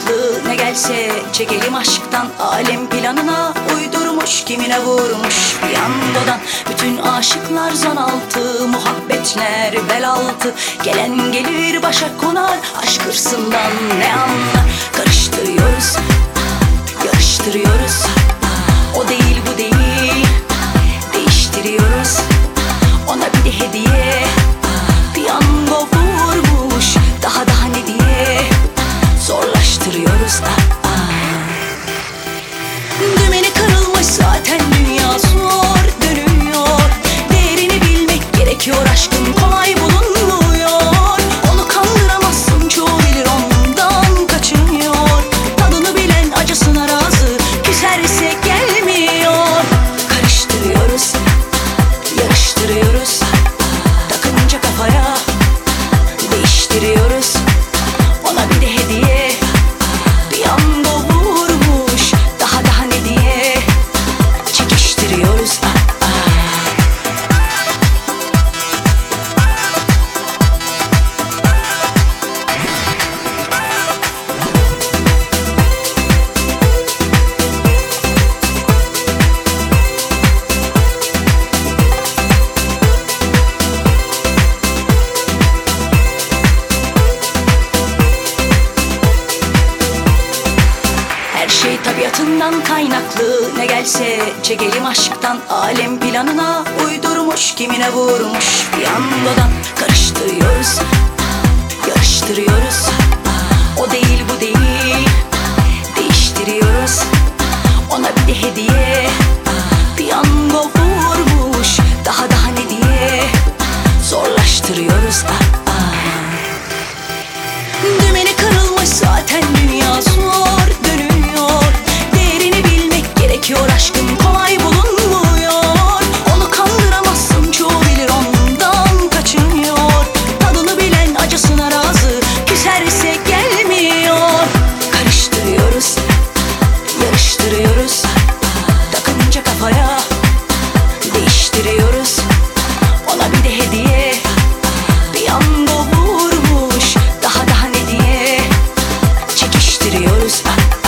kaynaklı ne gelse çekelim aşktan. Alem planına uydurmuş, kimine vurmuş piyangodan. Bütün aşıklar zan altı, muhabbetler bel altı. Gelen gelir başa konar, aşk hırsından ne anlar. Karıştırıyoruz, yarıştırıyoruz. O değil bu değil, değiştiriyoruz. Ona bir de hediye, piyango vurmuş. Daha ne diye zorlaştırıyoruz. Dümeni kırılmış zaten, dünya zor dönüyor. Değerini bilmek gerekiyor, aşkın kolay bulunmuyor. Onu kandıramazsın, çoğu bilir ondan kaçınıyor. Tadını bilen acısına razı, küserse gelmiyor. Karıştırıyoruz, yarıştırıyoruz. Takınca kafaya değiştiriyoruz. Ona bir de hediye, piyango vurmuş. Daha ne diye çekiştiriyoruz. Her şey tabiatından kaynaklı ne gelse çekelim aşktan. Alem planına uydurmuş, kimine vurmuş piyangodan. Karıştırıyoruz, yarıştırıyoruz. O değil bu değil, değiştiriyoruz. Ona bir de hediye, piyango vurmuş. Daha ne diye zorlaştırıyoruz. Dümeni kırılmış zaten, dünya zor dönüyor. Değerini bilmek gerekiyor, aşkın kolay bulunmuyor. Onu kandıramazsın, çoğu bilir ondan kaçınıyor. Tadını bilen acısına razı, küserse gelmiyor. Karıştırıyoruz, yarıştırıyoruz. Takınca kafaya değiştiriyoruz. Ona bir de hediye, piyango vurmuş. Daha ne diye çekiştiriyoruz.